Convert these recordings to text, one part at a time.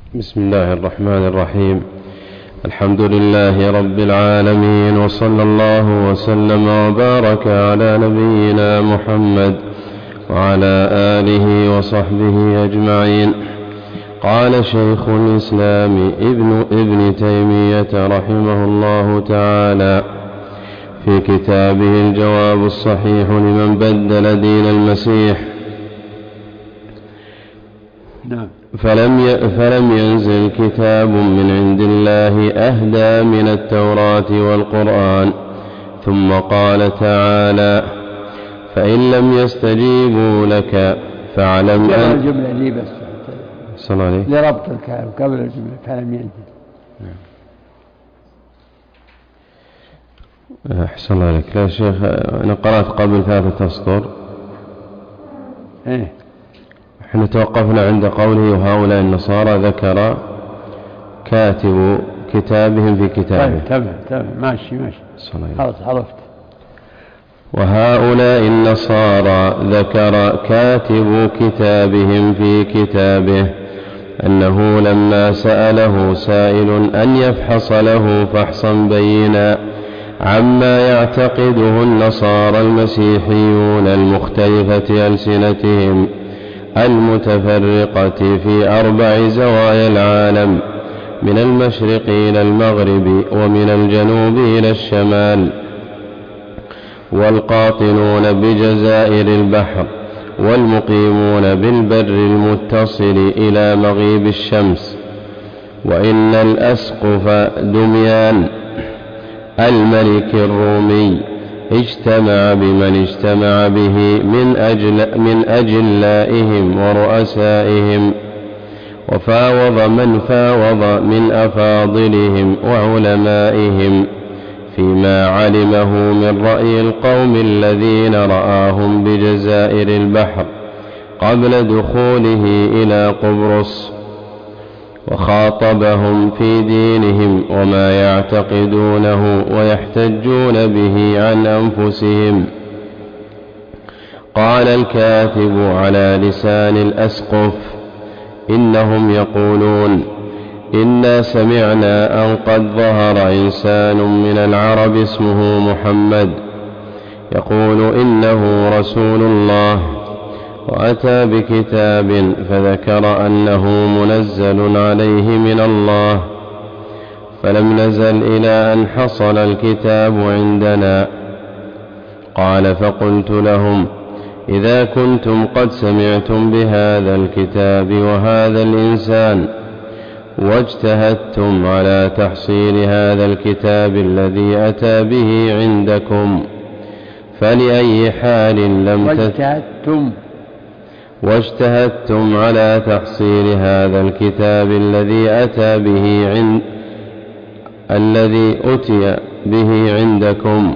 بسم الله الرحمن الرحيم. الحمد لله رب العالمين، وصلى الله وسلم وبارك على نبينا محمد وعلى آله وصحبه أجمعين. قال شيخ الإسلام ابن تيمية رحمه الله تعالى في كتابه الجواب الصحيح لمن بدل دين المسيح: فلم ينزل كتاب من عند الله أهدى من التوراة والقرآن. ثم قال تعالى: فإن لم يستجيبوا لك فاعلم أن الجملة دي بس صلى عليه لربط الكلام قبل الجملة فلم ينزل. أحسن عليك. لا شيخ، أنا قرأت قبل 3 أسطر. احنا توقفنا عند قوله: وهؤلاء النصارى ذكر كاتب كتابهم في كتابه. تمام ماشي خلاص عرفت. وهؤلاء النصارى ذكر كاتب كتابهم في كتابه أنه لما سأله سائل أن يفحص له فحصا بينا عما يعتقده النصارى المسيحيون المختلفة ألسنتهم المتفرقة في 4 زوايا العالم، من المشرق إلى المغرب ومن الجنوب إلى الشمال، والقاطنون بجزائر البحر، والمقيمون بالبر المتصل إلى مغيب الشمس. وإن الأسقف دميان الملك الرومي اجتمع بمن اجتمع به من أجلائهم ورؤسائهم، وفاوض من فاوض من أفاضلهم وعلمائهم فيما علمه من رأي القوم الذين رآهم بجزائر البحر قبل دخوله إلى قبرص، وخاطبهم في دينهم وما يعتقدونه ويحتجون به عن أنفسهم. قال الكاتب على لسان الأسقف: إنهم يقولون: إنا سمعنا أن قد ظهر إنسان من العرب اسمه محمد يقول إنه رسول الله، وأتى بكتاب فذكر أنه منزل عليه من الله، فلم نزل إلى أن حصل الكتاب عندنا. قال: فقلت لهم: إذا كنتم قد سمعتم بهذا الكتاب وهذا الإنسان واجتهدتم على تحصيل هذا الكتاب الذي أتى به عندكم، فلأي حال لم واجتهدتم على تحصيل هذا الكتاب الذي أتي به عندكم،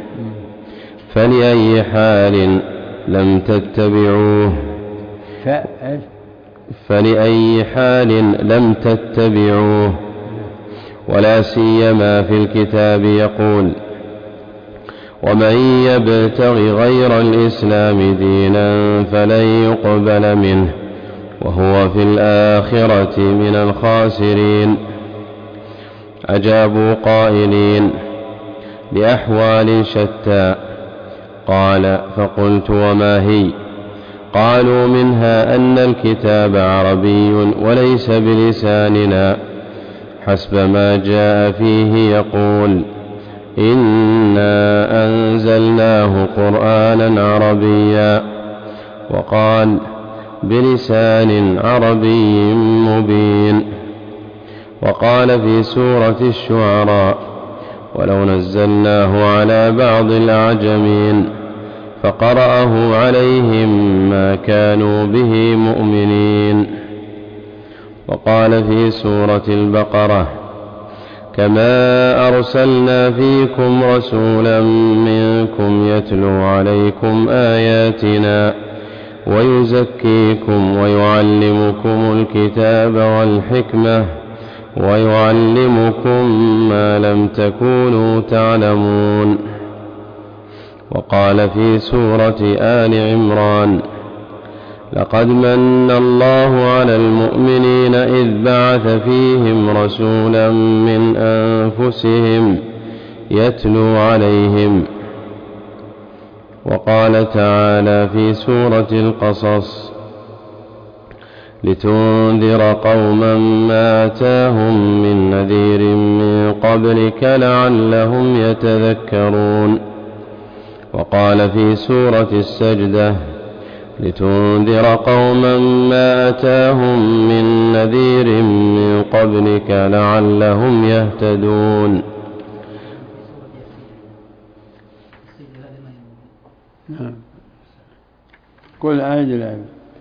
فلأي حال لم تتبعوه ولا سيما في الكتاب يقول: ومن يبتغ غير الإسلام دينا فلن يقبل منه وهو في الآخرة من الخاسرين. أجابوا قائلين لأحوال شتى. قال: فقلت: وما هي؟ قالوا: منها أن الكتاب عربي وليس بلساننا، حسب ما جاء فيه يقول: إنا أنزلناه قرآنا عربيا، وقال: بلسان عربي مبين. وقال في سورة الشعراء: ولو نزلناه على بعض الأعجمين فقرأه عليهم ما كانوا به مؤمنين. وقال في سورة البقرة: كما أرسلنا فيكم رسولا منكم يتلو عليكم آياتنا ويزكيكم ويعلمكم الكتاب والحكمة ويعلمكم ما لم تكونوا تعلمون. وقال في سورة آل عمران: لقد من الله على المؤمنين إذ بعث فيهم رسولا من أنفسهم يتلو عليهم. وقال تعالى في سورة القصص: لتنذر قوما ما آتاهم من نذير من قبلك لعلهم يتذكرون. وقال في سورة السجدة: لتنذر قوما ما آتاهم من نذير من قبلك لعلهم يهتدون. كل آية.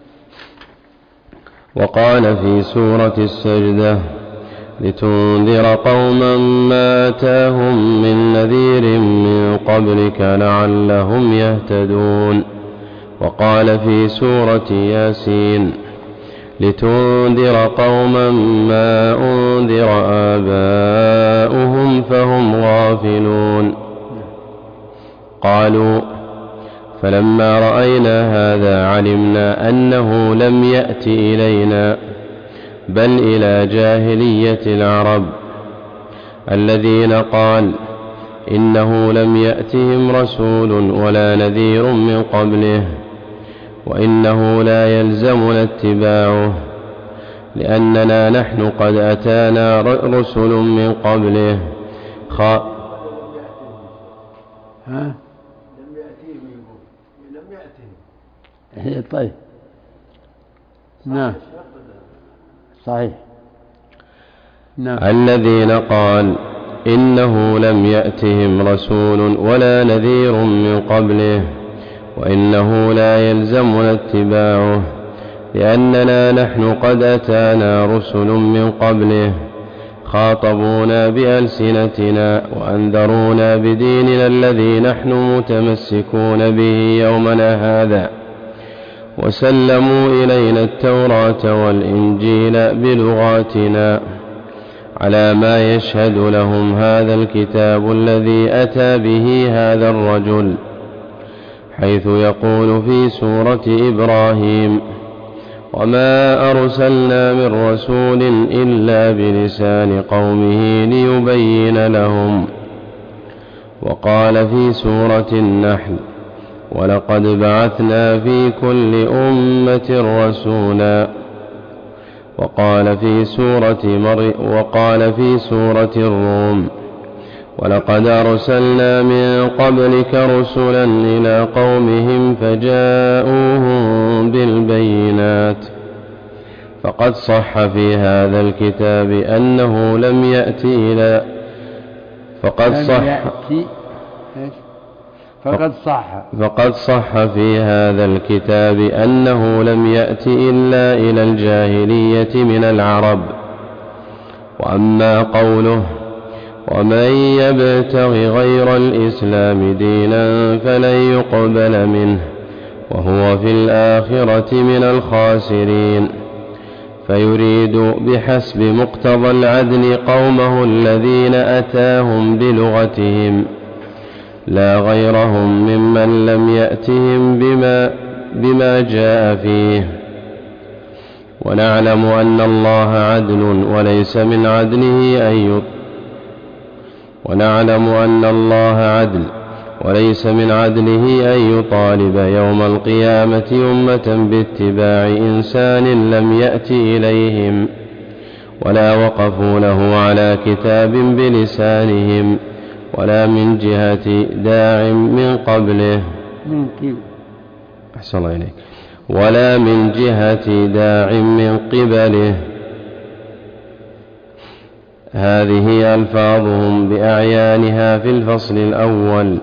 وقال في سورة السجدة: لتنذر قوما ما آتاهم من نذير من قبلك لعلهم يهتدون. وقال في سورة ياسين: لتنذر قوما ما أنذر آباؤهم فهم غافلون. قالوا: فلما رأينا هذا علمنا أنه لم يأت إلينا بل إلى جاهلية العرب الذين قال إنه لم يأتهم رسول ولا نذير من قبله وإنه لا يلزمنا اتباعه لأننا نحن قد أتانا رسل من قبله طيب. نعم صحيح. نعم. الذين قال إنه لم يأتهم رسول ولا نذير من قبله وإنه لا يلزمنا اتباعه لأننا نحن قد أتانا رسل من قبله خاطبونا بألسنتنا وأنذرونا بديننا الذي نحن متمسكون به يومنا هذا وسلموا إلينا التوراة والإنجيل بلغاتنا على ما يشهد لهم هذا الكتاب الذي أتى به هذا الرجل، حيث يقول في سورة إبراهيم: وما أرسلنا من رسول إلا بلسان قومه ليبين لهم. وقال في سورة النحل: ولقد بعثنا في كل أمة رسولا. وقال في سورة الروم: ولقد أرسلنا من قبلك رسلا إلى قومهم فجاءوهم بالبينات. فقد صح في هذا الكتاب أنه لم يأتي إلى فقد صح في هذا الكتاب أنه لم يأت إلا إلى الجاهلية من العرب. وأما قوله: ومن يبتغ غير الإسلام دينا فلن يقبل منه وهو في الآخرة من الخاسرين، فيريد بحسب مقتضى العدل قومه الذين أتاهم بلغتهم لا غيرهم ممن لم يأتهم بما جاء فيه. ونعلم أن الله عدل وليس من عدله أن يطالب يوم القيامة أمة باتباع إنسان لم يأت إليهم ولا وقفوا له على كتاب بلسانهم ولا من جهة داع من قبله أحسن الله إليك ولا من جهة داع من قبله. هذه ألفاظهم بأعيانها في الفصل الأول،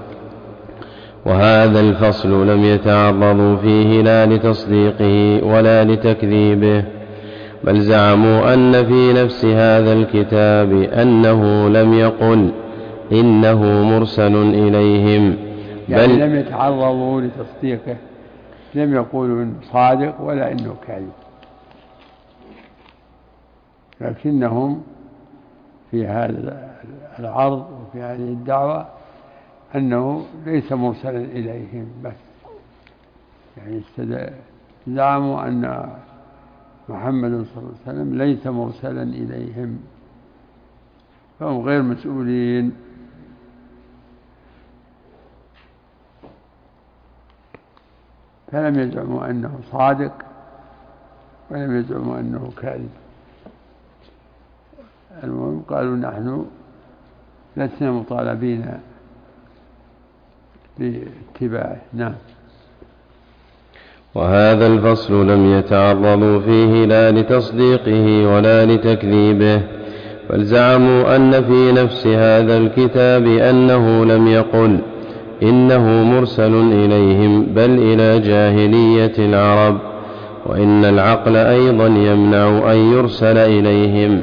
وهذا الفصل لم يتعرضوا فيه لا لتصديقه ولا لتكذيبه، بل زعموا أن في نفس هذا الكتاب أنه لم يقل إنه مرسل إليهم، يعني لم يتعرضوا لتصديقه، لم يقولوا إنه صادق ولا إنه كاذب، لكنهم في هذا العرض وفي هذه الدعوة أنه ليس مرسلا إليهم بس، يعني زعموا أن محمد صلى الله عليه وسلم ليس مرسلا إليهم، فهم غير مسؤولين. فلم يزعموا أنه صادق ولم يزعموا أنه كاذب. المهم قالوا نحن لسنا مطالبين باتباعه. نعم. وهذا الفصل لم يتعرضوا فيه لا لتصديقه ولا لتكذيبه، بل زعموا أن في نفس هذا الكتاب أنه لم يقل إنه مرسل إليهم بل إلى جاهلية العرب، وإن العقل أيضا يمنع أن يرسل إليهم.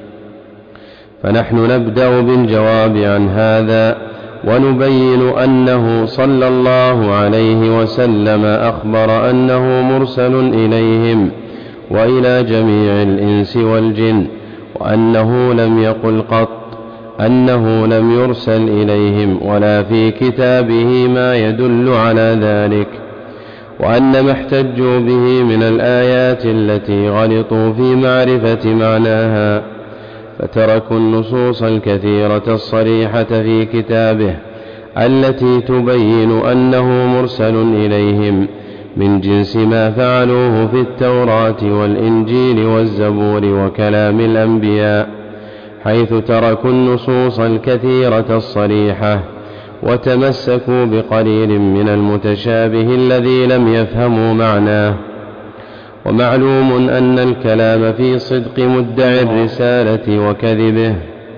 فنحن نبدأ بالجواب عن هذا ونبين أنه صلى الله عليه وسلم أخبر أنه مرسل إليهم وإلى جميع الإنس والجن، وأنه لم يقل قط أنه لم يرسل إليهم ولا في كتابه ما يدل على ذلك، وأن ما احتجوا به من الآيات التي غلطوا في معرفة معناها، فتركوا النصوص الكثيرة الصريحة في كتابه التي تبين أنه مرسل إليهم من جنس ما فعلوه في التوراة والإنجيل والزبور وكلام الأنبياء، حيث تركوا النصوص الكثيرة الصريحة وتمسكوا بقليل من المتشابه الذي لم يفهموا معناه. ومعلوم أن الكلام في صدق مدعي الرسالة وكذبه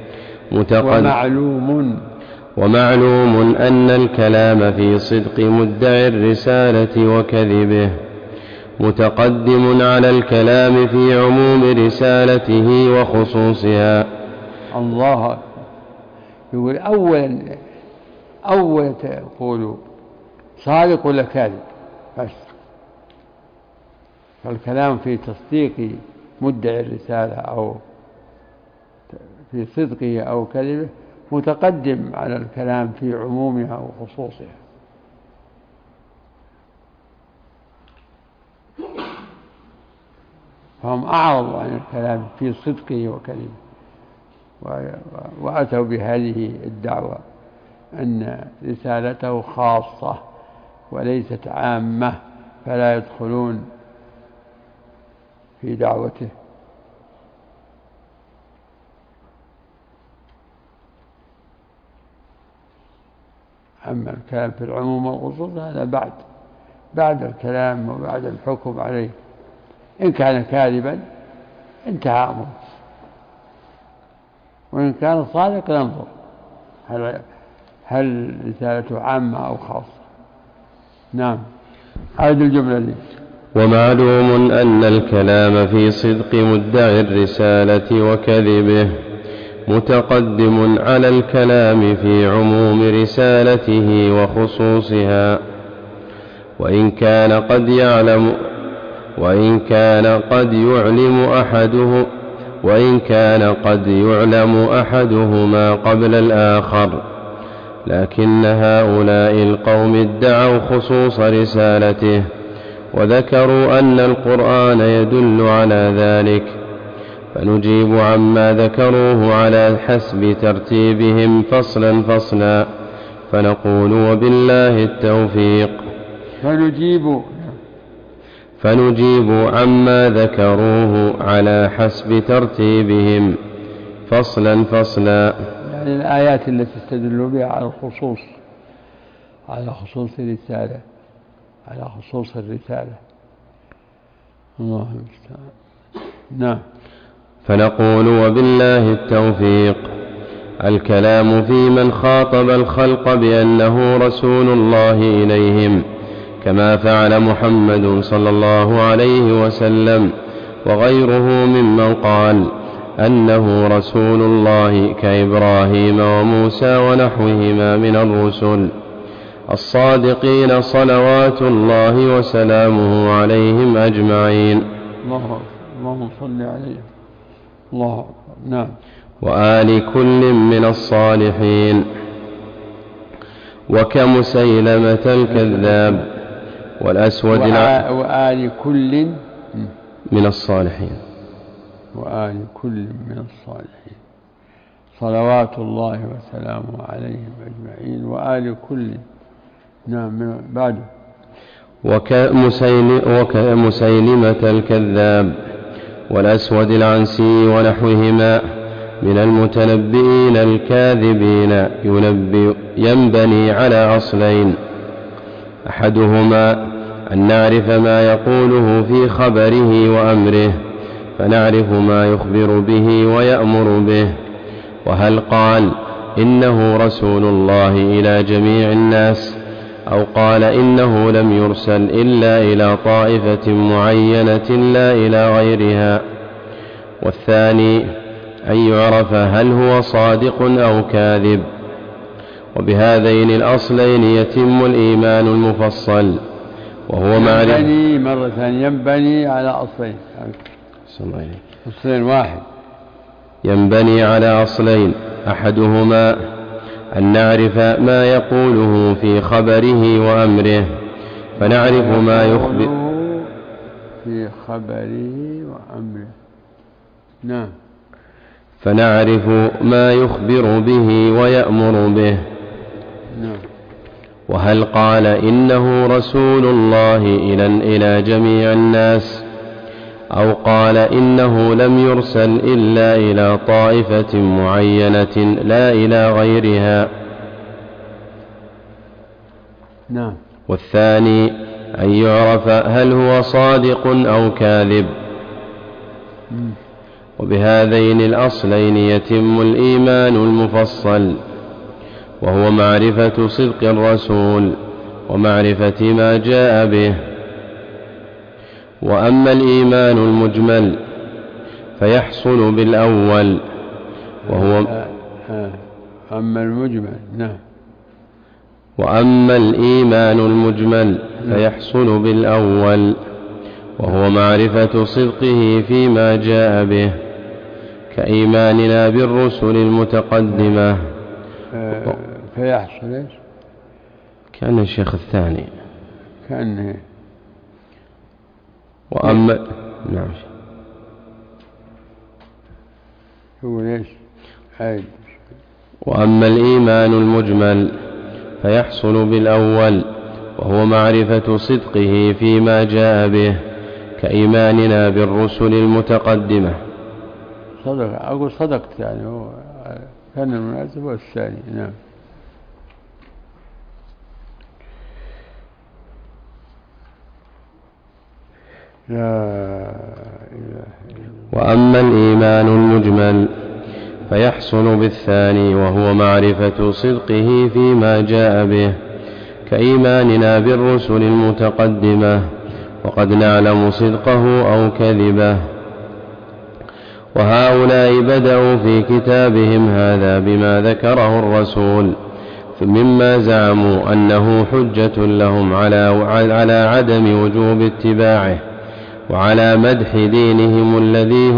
ومعلوم أن الكلام في صدق مدعي الرسالة وكذبه متقدم على الكلام في عموم رسالته وخصوصها. الله يقول أولا تقول صادق ولا كاذب بس، فالكلام في تصديق مدعي الرسالة أو في صدقه أو كذبه متقدم على الكلام في عمومها وخصوصها. فهم أعرضوا عن الكلام في صدقه وكذبه وأتوا بهذه الدعوة أن رسالته خاصة وليست عامة، فلا يدخلون في دعوته. أما الكلام في العموم والخصوص هذا بعد الكلام وبعد الحكم عليه. إن كان كاذبا انتهى أمره، وإن كان صادق ننظر هل رسالته عامة أو خاصة. نعم. هذه الجملة دي. ومعلوم أن الكلام في صدق مدعي الرسالة وكذبه متقدم على الكلام في عموم رسالته وخصوصها، وإن كان قد يعلم أحدهما قبل الآخر، لكن هؤلاء القوم ادعوا خصوص رسالته وذكروا أن القرآن يدل على ذلك، فنجيب عما ذكروه على حسب ترتيبهم فصلا فصلا، فنقول وبالله التوفيق. فنجيب عما ذكروه على حسب ترتيبهم فصلا فصلا، يعني الآيات التي استدلوا بها على خصوص الرسالة. الله المستعان. نعم. فنقول وبالله التوفيق. الكلام في من خاطب الخلق بأنه رسول الله إليهم، كما فعل محمد صلى الله عليه وسلم وغيره ممن قال أنه رسول الله كإبراهيم وموسى ونحوهما من الرسل الصادقين صلوات الله وسلامه عليهم أجمعين. اللهم صل عليه. الله. نعم. وآل كل من الصالحين. وكمسيلمة الكذاب والأسود وآل كل من الصالحين. وآل كل من الصالحين صلوات الله وسلامه عليهم أجمعين. وآل كل. نعم. بعده. وكمسيلمة الكذاب والأسود العنسي ونحوهما من المتنبئين الكاذبين ينبني على أصلين: أحدهما أن نعرف ما يقوله في خبره وأمره فنعرف ما يخبر به ويأمر به، وهل قال إنه رسول الله إلى جميع الناس أو قال إنه لم يرسل إلا إلى طائفة معينة لا إلى غيرها. والثاني أن يعرف هل هو صادق أو كاذب. وبهذين الأصلين يتم الإيمان المفصل، وهو معرفة. ينبني مرة ثانية، ينبني على أصلين. أصلين واحد. ينبني على أصلين: أحدهما أن نعرف ما يقوله في خبره وأمره فنعرف ما يخبر في خبره وأمره. نعم. فنعرف ما يخبر به ويأمر به. نعم. وهل قال إنه رسول الله إلى جميع الناس أو قال إنه لم يرسل إلا إلى طائفة معينة لا إلى غيرها. نعم. والثاني أن يعرف هل هو صادق أو كاذب. وبهذين الأصلين يتم الإيمان المفصل، وهو معرفة صدق الرسول ومعرفة ما جاء به. وأما الإيمان المجمل فيحصل بالأول وهو أما المجمل. نعم. وأما الإيمان المجمل فيحصل بالأول وهو معرفة صدقه فيما جاء به كإيماننا بالرسل المتقدمة. فيحصل إيش؟ كان الشيخ الثاني كان. وأما نعم هو ليش؟ وأما الإيمان المجمل فيحصل بالأول وهو معرفة صدقه فيما جاء به كإيماننا بالرسل المتقدمة. أقول صدقت يعني، هو كان المناسب والثاني. نعم. وأما الإيمان المجمل فيحصل بالثاني وهو معرفة صدقه فيما جاء به كإيماننا بالرسل المتقدمة وقد نعلم صدقه أو كذبه. وهؤلاء بدأوا في كتابهم هذا بما ذكره الرسول مما زعموا أنه حجة لهم على عدم وجوب اتباعه وعلى مدح دينهم الذي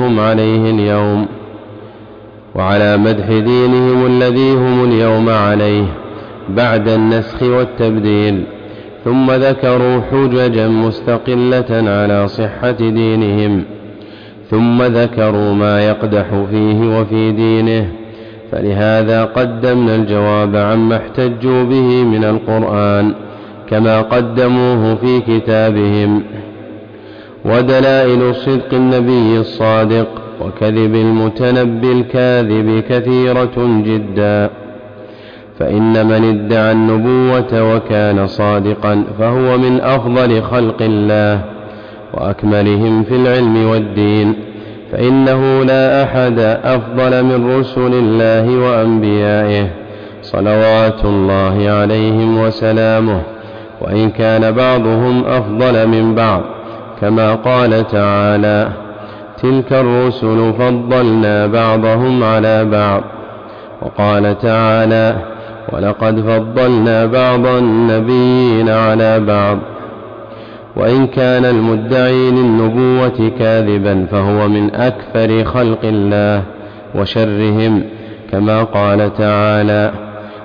هم اليوم عليه بعد النسخ والتبديل. ثم ذكروا حججا مستقلة على صحة دينهم، ثم ذكروا ما يقدح فيه وفي دينه، فلهذا قدمنا الجواب عما احتجوا به من القرآن كما قدموه في كتابهم. ودلائل صدق النبي الصادق وكذب المتنبي الكاذب كثيرة جدا، فإن من ادعى النبوة وكان صادقا فهو من أفضل خلق الله وأكملهم في العلم والدين، فإنه لا أحد أفضل من رسل الله وأنبيائه صلوات الله عليهم وسلامه، وإن كان بعضهم أفضل من بعض، كما قال تعالى: تلك الرسل فضلنا بعضهم على بعض. وقال تعالى: ولقد فضلنا بعض النبيين على بعض. وإن كان المدعي للنبوة كاذبا فهو من أكثر خلق الله وشرهم، كما قال تعالى: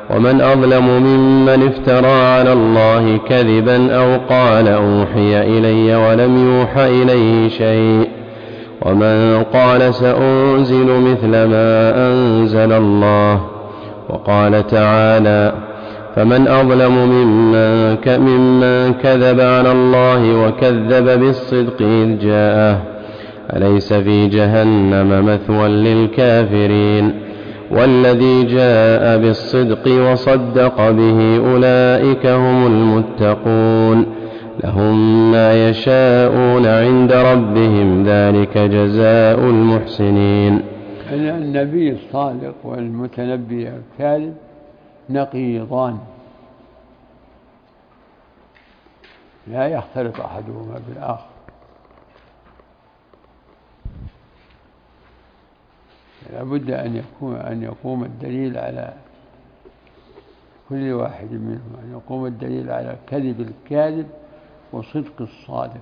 ومن أظلم ممن افترى على الله كذبا أو قال أوحي إلي ولم يوح إليه شيء ومن قال سأنزل مثل ما أنزل الله. وقال تعالى فمن أظلم ممن كذب على الله وكذب بالصدق إذ جاءه أليس في جهنم مثوى للكافرين. والذي جاء بالصدق وصدق به أولئك هم المتقون لهم ما يشاءون عند ربهم ذلك جزاء المحسنين. النبي الصادق والمتنبي الكاذب نقيضان لا يختلط أحدهما بالآخر. لابد أن يقوم الدليل على كل واحد منهم، أن يقوم الدليل على كذب الكاذب وصدق الصادق.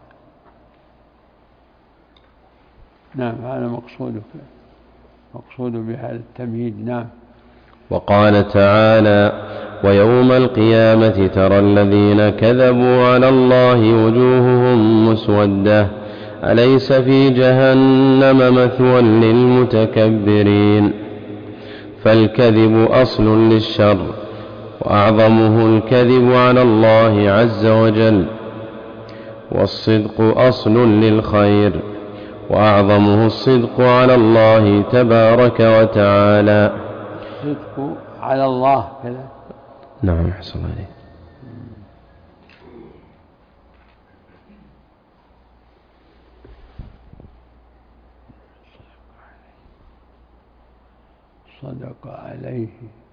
نعم، هذا مقصود بهذا التمهيد. نعم. وقال تعالى ويوم القيامة ترى الذين كذبوا على الله وجوههم مسودة أليس في جهنم مثوى للمتكبرين. فالكذب أصل للشر وأعظمه الكذب على الله عز وجل، والصدق أصل للخير وأعظمه الصدق على الله تبارك وتعالى. الصدق على الله كذا. نعم، أحسن عليك. صدق عليه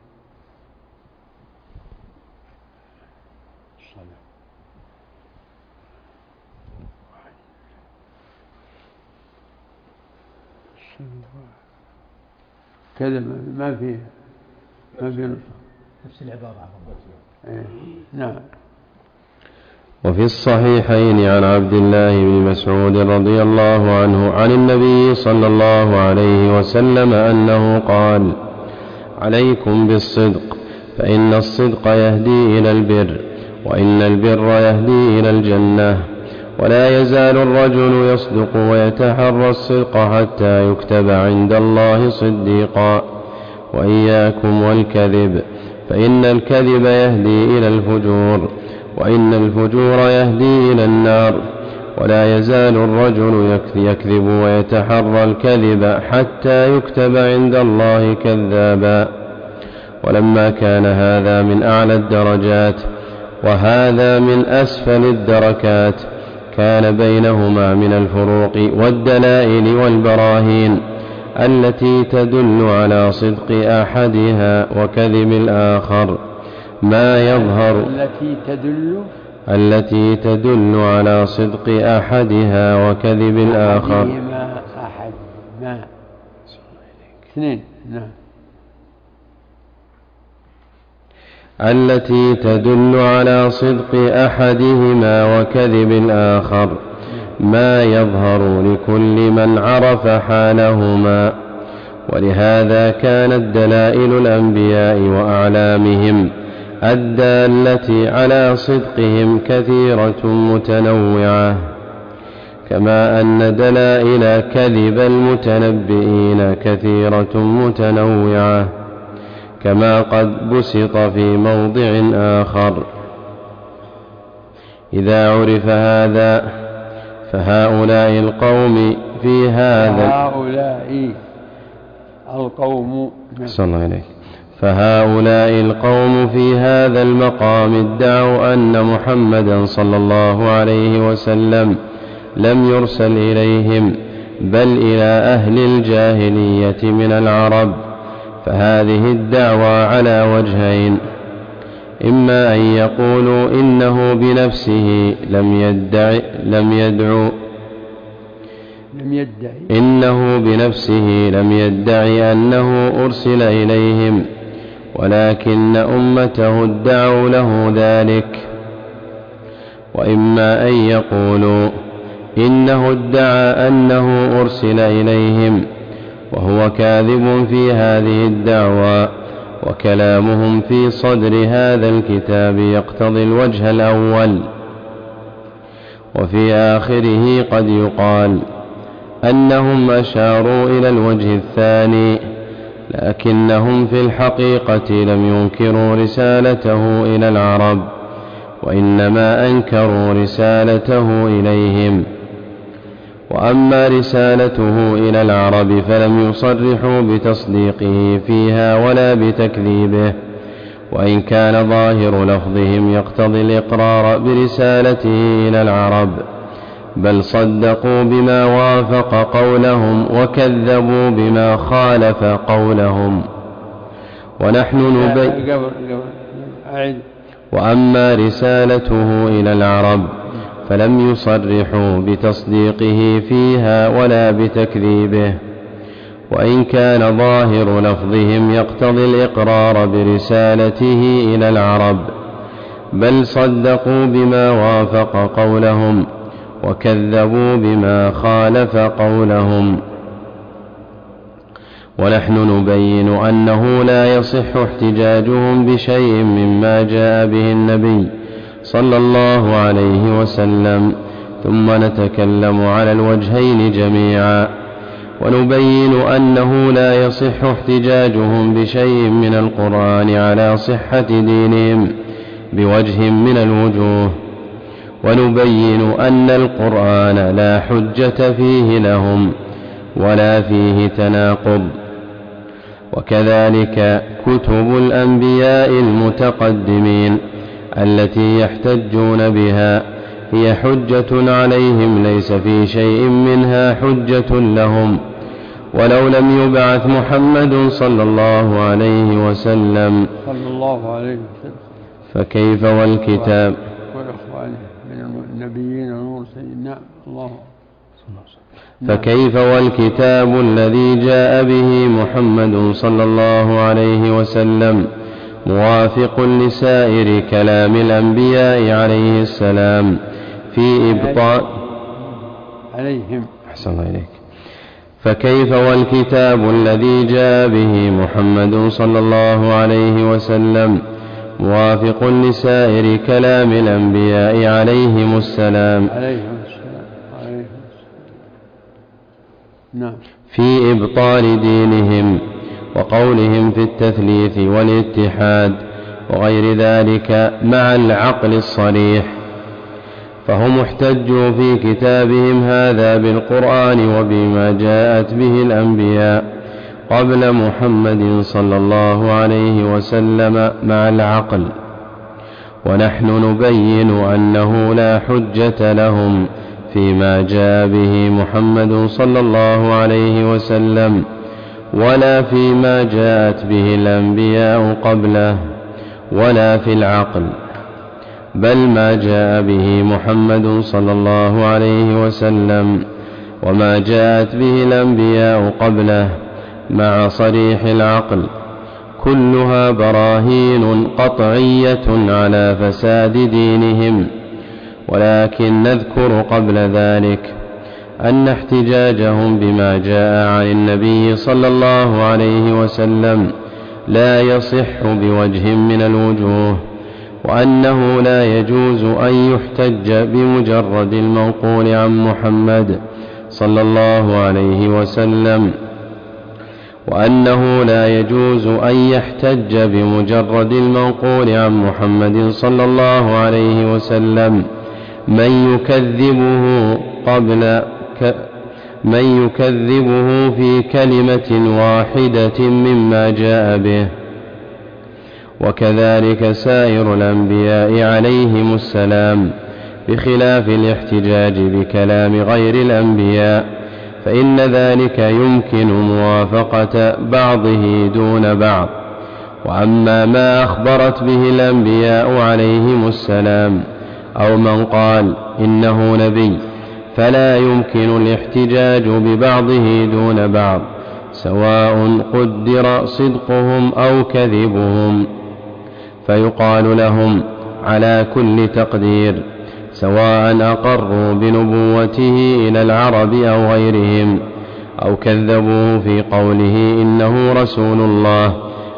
كذا ما فيه نفس العبارة. نعم. وفي الصحيحين عن عبد الله بن مسعود رضي الله عنه عن النبي صلى الله عليه وسلم أنه قال عليكم بالصدق فإن الصدق يهدي إلى البر وإن البر يهدي إلى الجنة. ولا يزال الرجل يصدق ويتحرى الصدق حتى يكتب عند الله صديقا. وإياكم والكذب فإن الكذب يهدي إلى الفجور وإن الفجور يهدي إلى النار. ولا يزال الرجل يكذب ويتحرى الكذب حتى يكتب عند الله كذابا. ولما كان هذا من أعلى الدرجات وهذا من أسفل الدركات كان بينهما من الفروق والدلائل والبراهين التي تدل على صدق أحدها وكذب الآخر ما يظهر التي تدل على صدق أحدها وكذب الآخر التي تدل على صدق أحدهما وكذب الآخر ما يظهر لكل من عرف حالهما. ولهذا كانت دلائل الأنبياء وأعلامهم الدالة على صدقهم كثيرة متنوعة، كما أن دلائل كذب المتنبئين كثيرة متنوعة، كما قد بسط في موضع آخر. إذا عرف هذا فهؤلاء القوم في هذا فهؤلاء القوم في هذا المقام ادعوا أن محمدا صلى الله عليه وسلم لم يرسل إليهم بل إلى أهل الجاهلية من العرب. فهذه الدعوى على وجهين: إما أن يقولوا إنه بنفسه لم يدعي أنه أرسل إليهم، ولكن أمته ادعوا له ذلك. وإما أن يقولوا إنه ادعى أنه أرسل إليهم وهو كاذب في هذه الدعوى، وكلامهم في صدر هذا الكتاب يقتضي الوجه الأول، وفي آخره قد يقال أنهم أشاروا إلى الوجه الثاني، لكنهم في الحقيقة لم ينكروا رسالته إلى العرب، وإنما أنكروا رسالته إليهم. وأما رسالته إلى العرب فلم يصرحوا بتصديقه فيها ولا بتكذيبه، وإن كان ظاهر لفظهم يقتضي الإقرار برسالته إلى العرب، بل صدقوا بما وافق قولهم وكذبوا بما خالف قولهم. وأما رسالته إلى العرب فلم يصرحوا بتصديقه فيها ولا بتكذيبه، وإن كان ظاهر لفظهم يقتضي الإقرار برسالته إلى العرب، بل صدقوا بما وافق قولهم وكذبوا بما خالف قولهم. ونحن نبين أنه لا يصح احتجاجهم بشيء مما جاء به النبي صلى الله عليه وسلم، ثم نتكلم على الوجهين جميعا، ونبين أنه لا يصح احتجاجهم بشيء من القرآن على صحة دينهم بوجه من الوجوه، ونبين أن القرآن لا حجة فيه لهم ولا فيه تناقض. وكذلك كتب الأنبياء المتقدمين التي يحتجون بها هي حجة عليهم، ليس في شيء منها حجة لهم، ولو لم يبعث محمد صلى الله عليه وسلم فكيف والكتاب من النبيين والمرسلين. نعم الله. فكيف والكتاب الذي جاء به محمد صلى الله عليه وسلم موافق لسائر كلام الأنبياء عليه السلام في إبطال عليهم. أحسن الله إليك. فكيف والكتاب الذي جاء به محمد صلى الله عليه وسلم موافق لسائر كلام الأنبياء عليهم السلام نعم في إبطال دينهم وقولهم في التثليث والاتحاد وغير ذلك مع العقل الصريح، فهم احتجوا في كتابهم هذا بالقرآن وبما جاءت به الأنبياء قبل محمد صلى الله عليه وسلم مع العقل، ونحن نبين أنه لا حجة لهم فيما جاء به محمد صلى الله عليه وسلم ولا فيما جاءت به الأنبياء قبله ولا في العقل، بل ما جاء به محمد صلى الله عليه وسلم وما جاءت به الأنبياء قبله مع صريح العقل كلها براهين قطعية على فساد دينهم. ولكن نذكر قبل ذلك أن احتجاجهم بما جاء عن النبي صلى الله عليه وسلم لا يصح بوجه من الوجوه، وأنه لا يجوز أن يحتج بمجرد المنقول عن محمد صلى الله عليه وسلم، وأنه لا يجوز أن يحتج بمجرد المنقول عن محمد صلى الله عليه وسلم من يكذبه في كلمة واحدة مما جاء به. وكذلك سائر الأنبياء عليهم السلام، بخلاف الاحتجاج بكلام غير الأنبياء، فإن ذلك يمكن موافقة بعضه دون بعض. وأما ما أخبرت به الأنبياء عليهم السلام أو من قال إنه نبي فلا يمكن الاحتجاج ببعضه دون بعض، سواء قدر صدقهم أو كذبهم، فيقال لهم على كل تقدير سواء أقروا بنبوته إلى العرب أو غيرهم أو كذبوه في قوله إنه رسول الله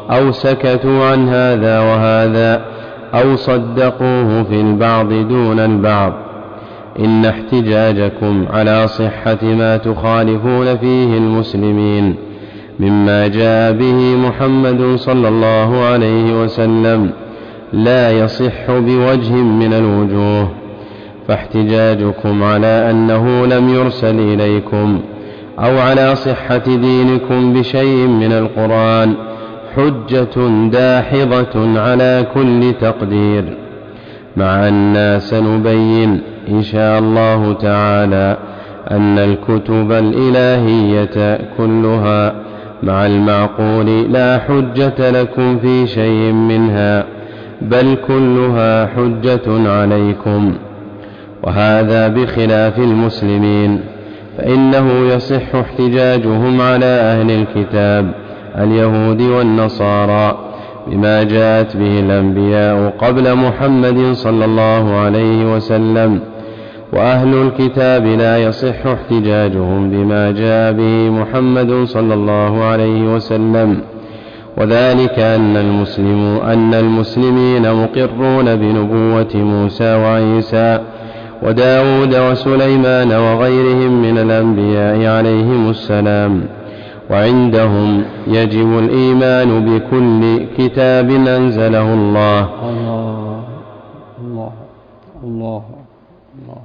أو سكتوا عن هذا وهذا أو صدقوه في البعض دون البعض. إن احتجاجكم على صحة ما تخالفون فيه المسلمين مما جاء به محمد صلى الله عليه وسلم لا يصح بوجه من الوجوه، فاحتجاجكم على أنه لم يرسل إليكم أو على صحة دينكم بشيء من القرآن حجة داحضة على كل تقدير، مع أن سنبين إن شاء الله تعالى أن الكتب الإلهية كلها مع المعقول لا حجة لكم في شيء منها، بل كلها حجة عليكم. وهذا بخلاف المسلمين، فإنه يصح احتجاجهم على أهل الكتاب اليهود والنصارى بما جاءت به الأنبياء قبل محمد صلى الله عليه وسلم، وأهل الكتاب لا يصح احتجاجهم بما جاء به محمد صلى الله عليه وسلم، وذلك أن المسلمين مقرون بنبوة موسى وعيسى وداود وسليمان وغيرهم من الأنبياء عليهم السلام، وعندهم يجب الإيمان بكل كتاب أنزله الله. الله الله الله الله.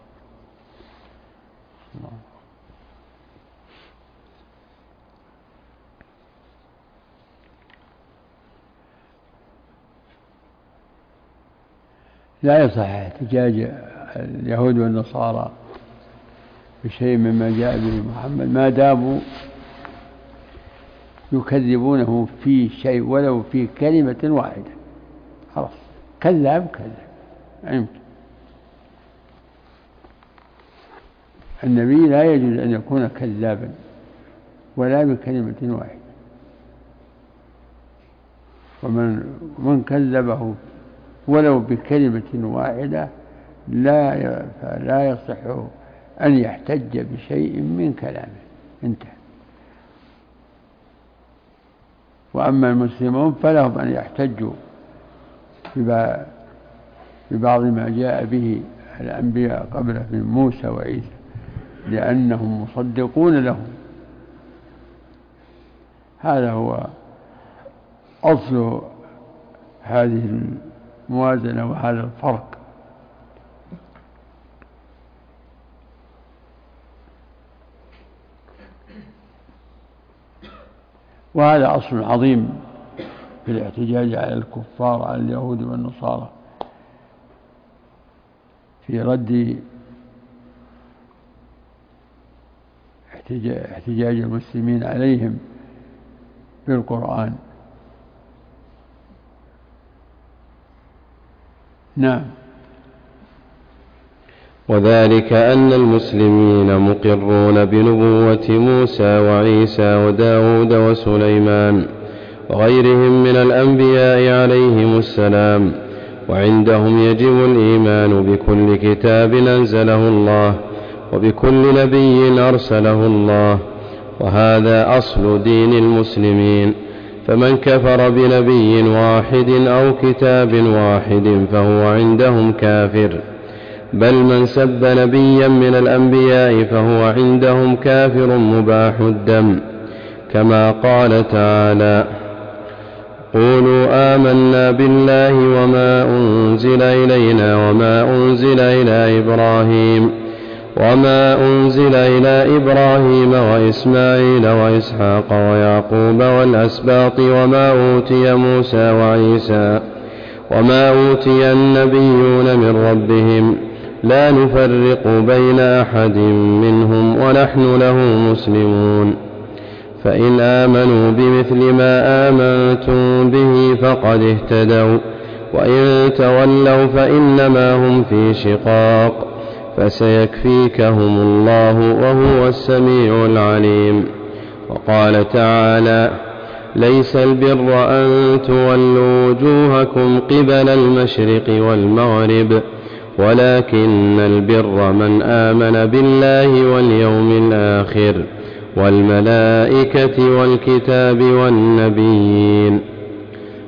لا يصح احتجاج اليهود والنصارى بشيء مما جاء به محمد ما داموا يكذبونه في شيء ولو في كلمة واحدة، خلاص كذاب يمكن. النبي لا يجوز أن يكون كذابا ولا بكلمة واحدة، ومن كذبه ولو بكلمة واحدة لا يصح أن يحتج بشيء من كلامه، انتهى. وأما المسلمون فلهم أن يحتجوا ببعض ما جاء به الأنبياء قبله من موسى وعيسى لأنهم مصدقون لهم. هذا هو أصل هذه الموازنة وهذا الفرق. وهذا أصل عظيم في الاحتجاج على الكفار على اليهود والنصارى في رد احتجاج المسلمين عليهم بالقرآن. نعم. وذلك أن المسلمين مقرون بنبوة موسى وعيسى وداود وسليمان وغيرهم من الأنبياء عليهم السلام، وعندهم يجب الإيمان بكل كتاب أنزله الله وبكل نبي أرسله الله، وهذا أصل دين المسلمين. فمن كفر بنبي واحد أو كتاب واحد فهو عندهم كافر، بل من سب نبيا من الأنبياء فهو عندهم كافر مباح الدم، كما قال تعالى: قولوا آمنا بالله وما أنزل إلينا وما أنزل إلى إبراهيم وإسماعيل وإسحاق ويعقوب والأسباط وما أوتي موسى وعيسى وما أوتي النبيون من ربهم لا نفرق بين أحد منهم ونحن له مسلمون، فإن آمنوا بمثل ما آمنتم به فقد اهتدوا، وإن تولوا فإنما هم في شقاق، فسيكفيكهم الله وهو السميع العليم. وقال تعالى: ليس البر أن تولوا وجوهكم قبل المشرق والمغرب ولكن البر من آمن بالله واليوم الآخر والملائكة والكتاب والنبيين.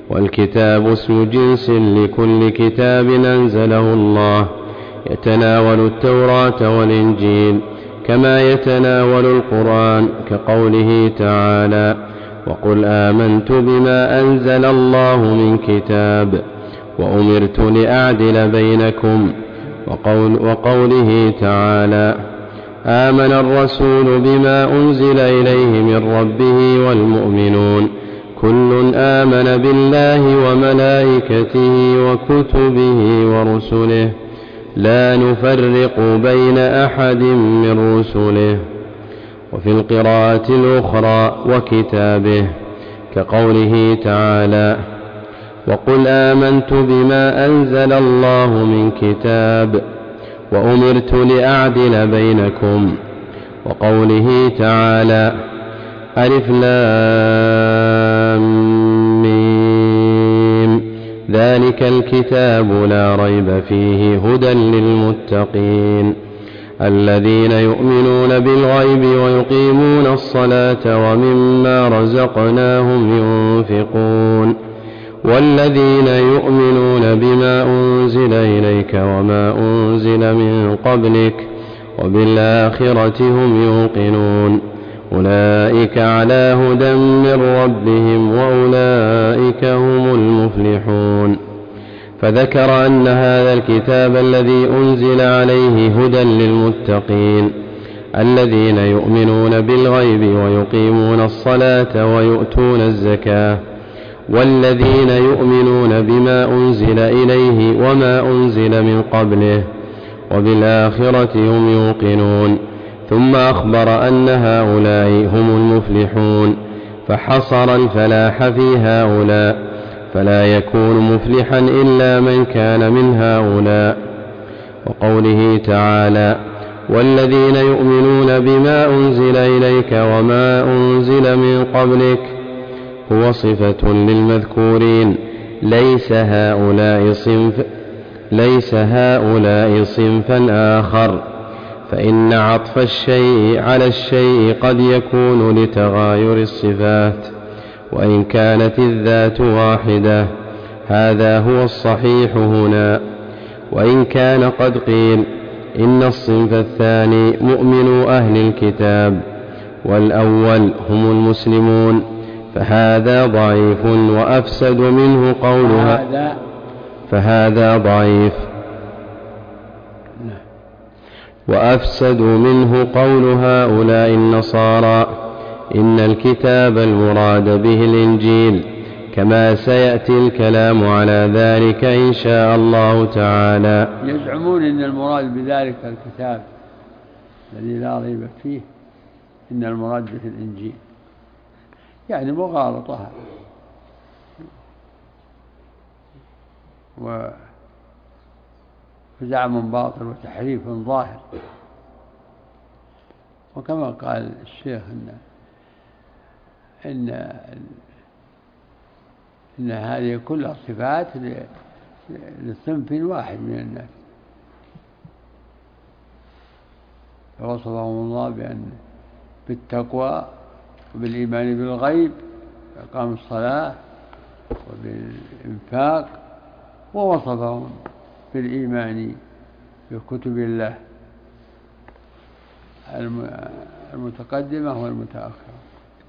والكتاب اسم جنس لكل كتاب أنزله الله، يتناول التوراة والإنجيل كما يتناول القرآن، كقوله تعالى: وقل آمنت بما أنزل الله من كتاب وأمرت لأعدل بينكم، وقوله تعالى: آمن الرسول بما أنزل إليه من ربه والمؤمنون كل آمن بالله وملائكته وكتبه ورسله لا نفرق بين أحد من رسله. وفي القراءة الأخرى وكتابه، كقوله تعالى: وقل آمنت بما أنزل الله من كتاب وأمرت لأعدل بينكم، وقوله تعالى: ألف لام ميم ذلك الكتاب لا ريب فيه هدى للمتقين الذين يؤمنون بالغيب ويقيمون الصلاة ومما رزقناهم ينفقون والذين يؤمنون بما أنزل إليك وما أنزل من قبلك وبالآخرة هم يوقنون أولئك على هدى من ربهم وأولئك هم المفلحون. فذكر أن هذا الكتاب الذي أنزل عليه هدى للمتقين الذين يؤمنون بالغيب ويقيمون الصلاة ويؤتون الزكاة، والذين يؤمنون بما أنزل إليه وما أنزل من قبله وبالآخرة هم يوقنون. ثم أخبر أن هؤلاء هم المفلحون، فحصر الفلاح في هؤلاء، فلا يكون مفلحا إلا من كان من هؤلاء. وقوله تعالى: والذين يؤمنون بما أنزل إليك وما أنزل من قبلك هو صفة للمذكورين، ليس هؤلاء صنفا آخر، فإن عطف الشيء على الشيء قد يكون لتغاير الصفات وإن كانت الذات واحدة، هذا هو الصحيح هنا. وإن كان قد قيل إن الصنف الثاني مؤمنو أهل الكتاب والأول هم المسلمون، فهذا ضعيف وأفسد منه قولها فهذا ضعيف وأفسد منه قول هؤلاء النصارى إن الكتاب المراد به الإنجيل، كما سيأتي الكلام على ذلك إن شاء الله تعالى. يزعمون إن المراد بذلك الكتاب الذي لا ريب فيه، إن المراد به الإنجيل، يعني مغالطة وزعم باطل وتحريف ظاهر. وكما قال الشيخ إن هذه كلها صفات لصنف واحد من الناس، فوصفهم الله بالتقوى وبالإيمان بالغيب وإقام الصلاة وبالإنفاق، ووصفهم بالإيمان بكتب الله المتقدمة والمتأخرة،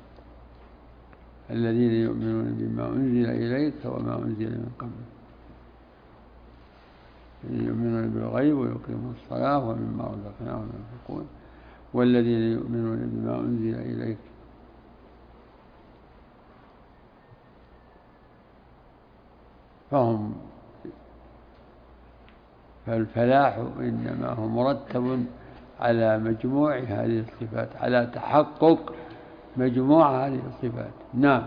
الذين يؤمنون بما أنزل إليك وما أنزل من قبلك، يؤمنون بالغيب ويقيمون الصلاة ومما رزقناهم ينفقون والذين يؤمنون بما أنزل إليك. فالفلاح إنما هو مرتب على مجموع هذه الصفات، على تحقق مجموع هذه الصفات. نعم.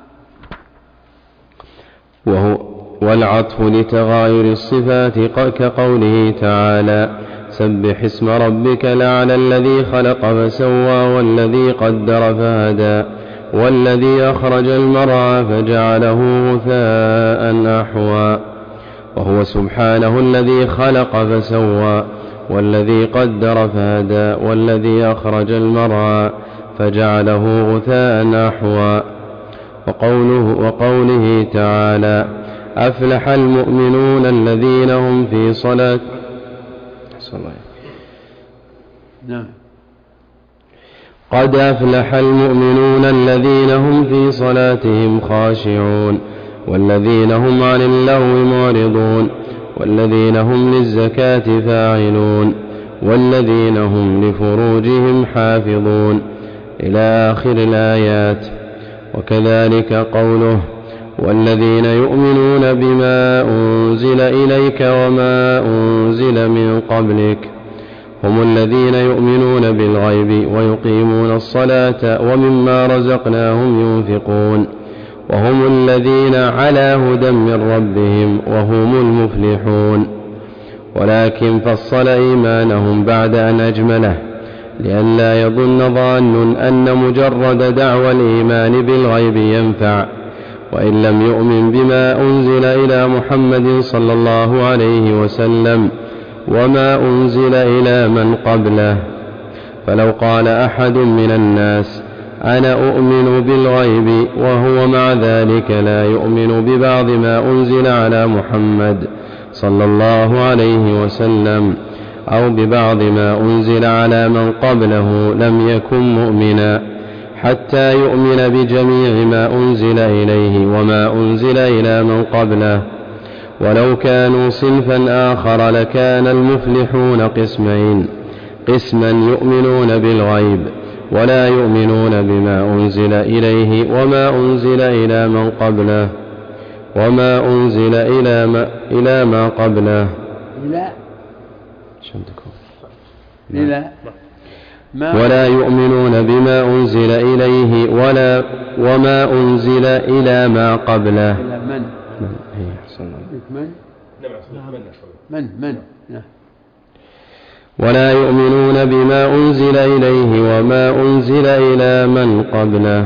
والعطف لتغاير الصفات كقوله تعالى: سبح اسم ربك الأعلى الذي خلق فسوى والذي قدر فهدى والذي أخرج المرعى فجعله غثاء أحوى. وهو سبحانه الذي خلق فسوى والذي قدر فهدى والذي أخرج المرعى فجعله غثاء أحوى. وقوله تعالى أفلح المؤمنون الذين هم في صلاة نعم. قد أفلح المؤمنون الذين هم في صلاتهم خاشعون والذين هم عن اللغو معرضون والذين هم للزكاة فاعلون والذين هم لفروجهم حافظون إلى آخر الآيات. وكذلك قوله والذين يؤمنون بما أنزل إليك وما أنزل من قبلك هم الذين يؤمنون بالغيب ويقيمون الصلاة ومما رزقناهم ينفقون وهم الذين على هدى من ربهم وهم المفلحون. ولكن فصل إيمانهم بعد أن أجمله لئلا يظن ظان أن مجرد دعوى الإيمان بالغيب ينفع وإن لم يؤمن بما أنزل إلى محمد صلى الله عليه وسلم وما أنزل إلى من قبله. فلو قال أحد من الناس أنا أؤمن بالغيب وهو مع ذلك لا يؤمن ببعض ما أنزل على محمد صلى الله عليه وسلم أو ببعض ما أنزل على من قبله لم يكن مؤمنا حتى يؤمن بجميع ما أنزل إليه وما أنزل إلى من قبله. ولو كانوا صنفا آخر لكان المفلحون قسمين: قسما يؤمنون بالغيب ولا يؤمنون بما أنزل إليه وما أنزل إلى من قبله وما أنزل إلى ما قبله ولا يؤمنون بما أنزل إليه وما أنزل إلى ما قبله. ولا يؤمنون بما أنزل إليه وما أنزل إلى من قبله.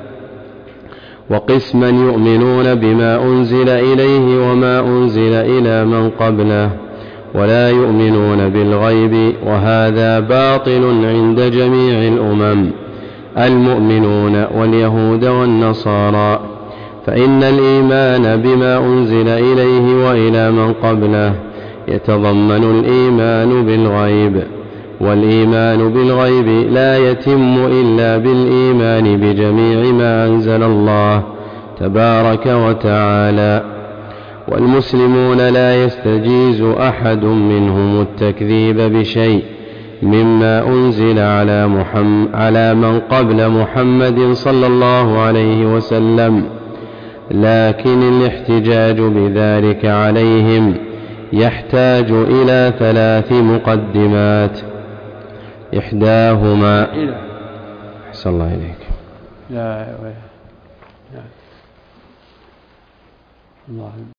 وقسما يؤمنون بما أنزل إليه وما أنزل إلى من قبله ولا يؤمنون بالغيب، وهذا باطل عند جميع الأمم المؤمنون واليهود والنصارى. فإن الإيمان بما أنزل إليه وإلى من قبله يتضمن الإيمان بالغيب، والإيمان بالغيب لا يتم إلا بالإيمان بجميع ما أنزل الله تبارك وتعالى. والمسلمون لا يستجيز أحد منهم التكذيب بشيء مما أنزل على من قبل محمد صلى الله عليه وسلم، لكن الاحتجاج بذلك عليهم يحتاج إلى 3 مقدمات: إحداهما أحسن الله إليك الله